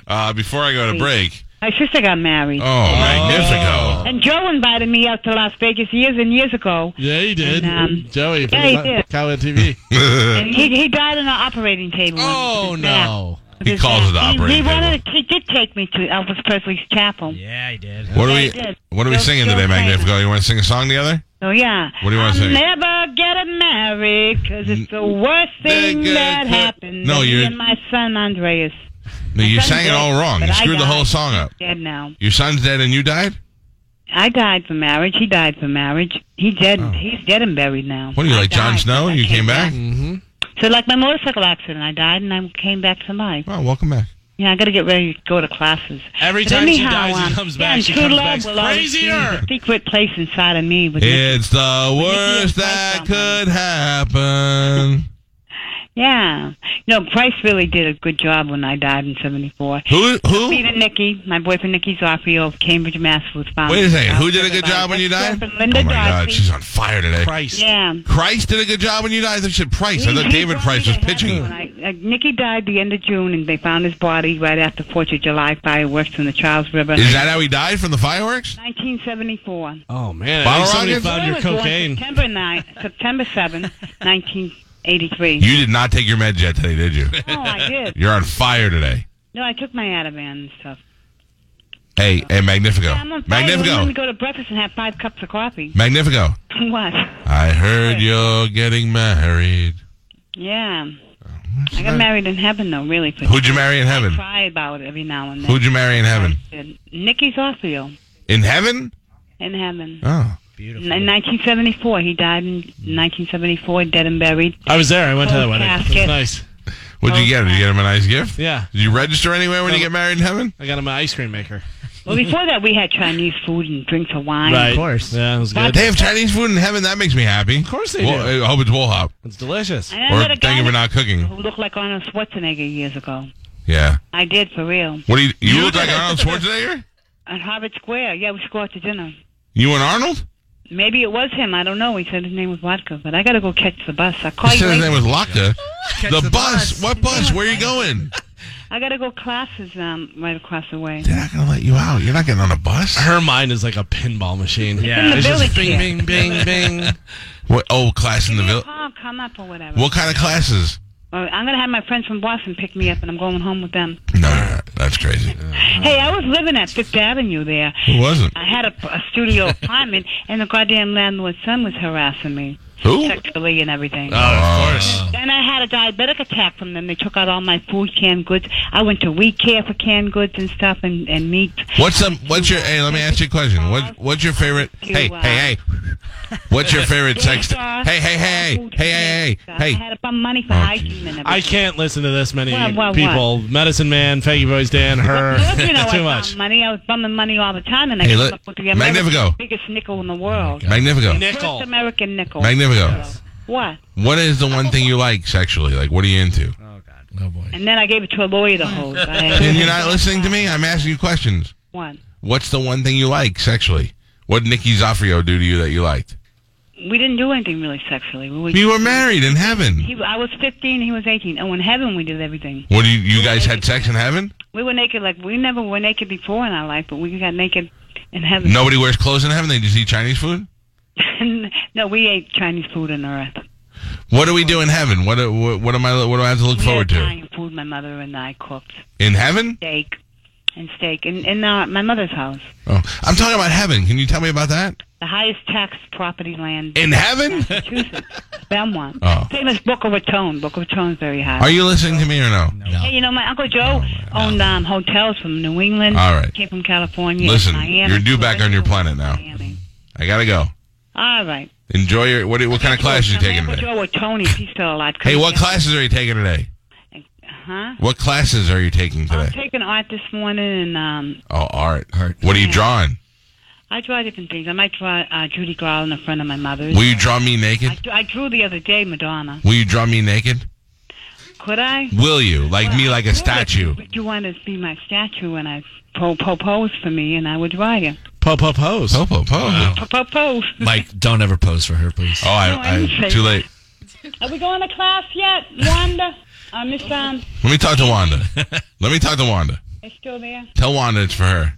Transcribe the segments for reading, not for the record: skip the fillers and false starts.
before I go to break. My sister got married. Oh, Magnifico. And Joe invited me out to Las Vegas years and years ago. Yeah, he did. And, Joey. Yeah, he did. Cowhead TV. And he died on the operating table. Oh, no. He calls it the operating table. He did take me to Elvis Presley's chapel. Yeah, he did. What are we singing today, Magnifico? You want to sing a song together? Oh, yeah. What do you want to sing? I'll never get married because it's the worst thing that happened. No, me and my son, Andreas. No, you sang it all wrong. You screwed the whole song up. He's dead now. Your son's dead and you died? I died for marriage. He died for marriage. He's dead. Oh. He's dead and buried now. What are you, like Jon Snow? You came back? Mm-hmm. So like my motorcycle accident, I died and I came back to life. Oh, welcome back. Yeah, I got to get ready to go to classes. Every time she dies, she comes back. She comes back crazier. A secret place inside of me. It's the worst that could happen. Yeah. No, Price really did a good job when I died in 74. Who? Peter Nicky, my boyfriend Nicky Zoffio of Cambridge, Mass. was found. Wait a second. Who did a good job when you died? Linda oh, my God. She's on fire today. Price. Yeah. Price did a good job when you died? I thought you said Price. I thought David Price was pitching. Nicky died the end of June, and they found his body right after 4th of July fireworks in the Charles River. Is that how he died, from the fireworks? 1974. Oh, man. Somebody found your cocaine. September 7th, 1983. You did not take your meds yet today, did you? Oh, I did. You're on fire today. No, I took my Ativan and stuff. Hey, Magnifico. Yeah, I'm on fire. Magnifico. I'm going to go to breakfast and have 5 cups of coffee. Magnifico. What? I heard you're getting married. Yeah. I got married in heaven, though, really. Who'd you marry in heaven? I cry about it every now and then. Who'd you marry in heaven? Nicky Zoffio. In heaven? In heaven. Oh. Beautiful. In 1974. He died in 1974, dead and buried. I was there. I went to that wedding. It was nice. What'd you get? Did you get him a nice gift? Yeah. Did you register anywhere when you get married in heaven? I got him an ice cream maker. Well, before that, we had Chinese food and drinks of wine. Right. Of course. Yeah, it was good. They have Chinese food in heaven? That makes me happy. Of course they do. I hope it's Woolhop. It's delicious. And I Or met a guy thank you for not cooking. who looked like Arnold Schwarzenegger years ago. Yeah. I did, for real. What do you look like Arnold Schwarzenegger? At Harvard Square. Yeah, we should go out to dinner. You and Arnold? Maybe it was him. I don't know. He said his name was Vodka, but I got to go catch the bus. I'll call He you said his later. name was Lotka. The bus? bus. What bus? Where are you going? I got to go classes right across the way. They're not going to let you out. You're not getting on a bus. Her mind is like a pinball machine. Yeah. In the It's just village bing, here. bing, bing, bing. What? Oh, class in the village. Come up or whatever. What kind of classes? I'm going to have my friends from Boston pick me up, and I'm going home with them. No, that's crazy. Hey, I was living at Fifth Avenue there. Who wasn't? I had a studio apartment, and the goddamn landlord's son was harassing me. Who? Sexually and everything. Oh, of course. Then I had a diabetic attack from them. They took out all my food, canned goods. I went to We Care for canned goods and stuff and meat. What's your? Hey, let me ask you a question. What's your favorite? Hey. What's your favorite sex? Hey. I had to bum money for hygiene and everything. I can't listen to this many What? people. Medicine Man, Faggy Boys Dan, her. You know, Too I much. found money. I was bumming money all the time, and I Hey, came look, up with the Magnifico. biggest nickel in the world. Magnifico. Nickel. First American nickel. Magnifico. What? What is the one thing you like sexually? Like, what are you into? Oh, God. Oh, boy. And then I gave it to a lawyer to hold. And you're not listening to me? I'm asking you questions. What? What's the one thing you like sexually? What did Nicky Zoffrio do to you that you liked? We didn't do anything really sexually. You were married in heaven. I was 15, he was 18. Oh, in heaven we did everything. What do you guys had sex in heaven? We were naked, we never were naked before in our life, but we got naked in heaven. Nobody wears clothes in heaven? They just eat Chinese food? No, we ate Chinese food on earth. What do we do in heaven? What do I have to look forward We had to? Italian food my mother and I cooked. In heaven? Steak in my mother's house. Oh, I'm talking about heaven. Can you tell me about that? The highest taxed property land In heaven? Massachusetts. Belmont. Oh. Famous Boca Raton. Boca Raton's very high. Are you listening to me or no? Hey, you know, my Uncle Joe owned hotels from New England. All right. Came from California. Listen, Miami, you're due back on your planet now. Miami. I gotta go. All right. Enjoy your. What kind of classes are you taking Uncle today? Joe or Tony, if he's still alive. Hey, what classes are you taking today? Huh? What classes are you taking I'm today? taking art this morning, and Oh, art. What are you drawing? I draw different things. I might draw Judy Garland, a friend of my mother's. Will you draw me naked? I drew the other day Madonna. Will you draw me naked? Could I? Will you? Like me, like a statue? Would you want to be my statue and I pose for me, and I would draw you? Pose. Pose. Mike, don't ever pose for her, please. Oh, I too late. Are we going to class yet, Wanda? Miss Let me talk to Wanda. It's still there? Tell Wanda it's for her.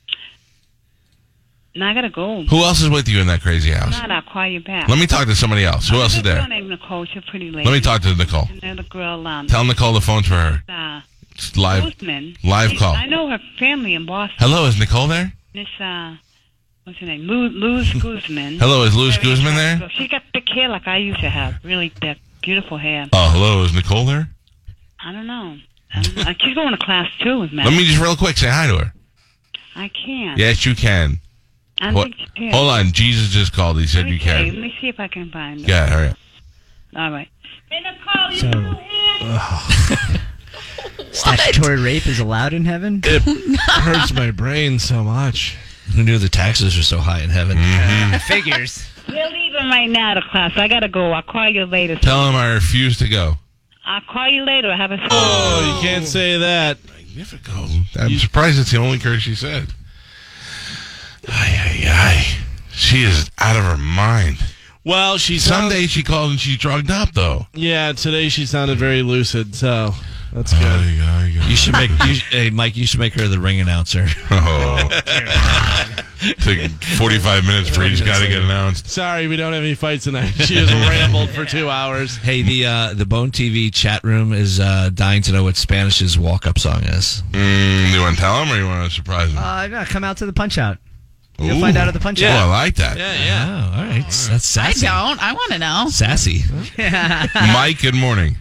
No, I gotta go. Who else is with you in that crazy house? Not, I'll call you back. Let me talk to somebody else. Who else is there? Her name Nicole. She's a pretty lady. Let me talk to Nicole. Another girl. Tell Nicole the phone's for her. It's live. Guzman. Live call. I know her family in Boston. Hello, is Nicole there? Miss what's her name? Luz Guzman. Hello, is Luz Guzman there? She got thick hair like I used to have. Really thick, beautiful hair. Oh, hello, is Nicole there? I don't know. She's going to class too with me. Let me just real quick say hi to her. I can't. Yes, you can. I think she can. Hold on, Jesus just called. He said you can. Let me see if I can find her. Yeah, hurry up. All right. Hey, Nicole, you still here? Statutory rape is allowed in heaven? It hurts my brain so much. Who knew the taxes were so high in heaven? Figures. We're leaving right now to class. I gotta go. I'll call you later. Tell him I refuse to go. I'll call you later. I have a. Oh, you can't say that. Magnifico. I'm surprised it's the only curse she said. Ay, ay, ay. She is out of her mind. Well, Someday she called and she drugged up, though. Yeah, today she sounded very lucid, so that's good. Ay, ay, ay. You should make, hey Mike, you should make her the ring announcer. Oh. Took 45 minutes for each guy to get announced. Sorry, we don't have any fights tonight. She just rambled for 2 hours. Hey, the Bone TV chat room is dying to know what Spanish's walk-up song is. Do you want to tell him or you want to surprise him? No, come out to the Punch-Out. You'll find out at the Punch-Out. Oh, I like that. Yeah. Oh, all right. That's sassy. I don't. I want to know. Sassy. Mike, good morning.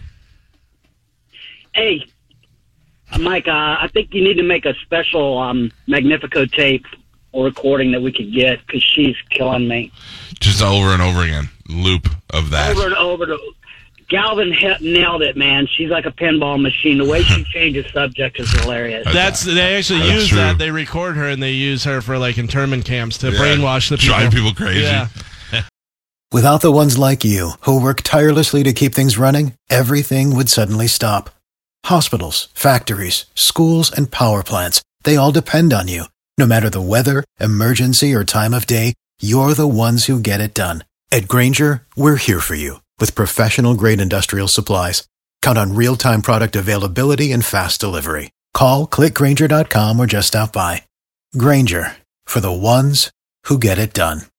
Hey, Mike, I think you need to make a special Magnifico tape or recording that we could get because she's killing me. Just over and over again. Loop of that. Over and over. Galvin nailed it, man. She's like a pinball machine. The way she changes subject is hilarious. They actually use true. that. They record her and they use her for like internment camps to brainwash the people. Drive people crazy. Yeah. Without the ones like you, who work tirelessly to keep things running, everything would suddenly stop. Hospitals, factories, schools, and power plants, they all depend on you. No matter the weather, emergency, or time of day, you're the ones who get it done. At Grainger, we're here for you with professional-grade industrial supplies. Count on real-time product availability and fast delivery. Call, click Grainger.com, or just stop by. Grainger, for the ones who get it done.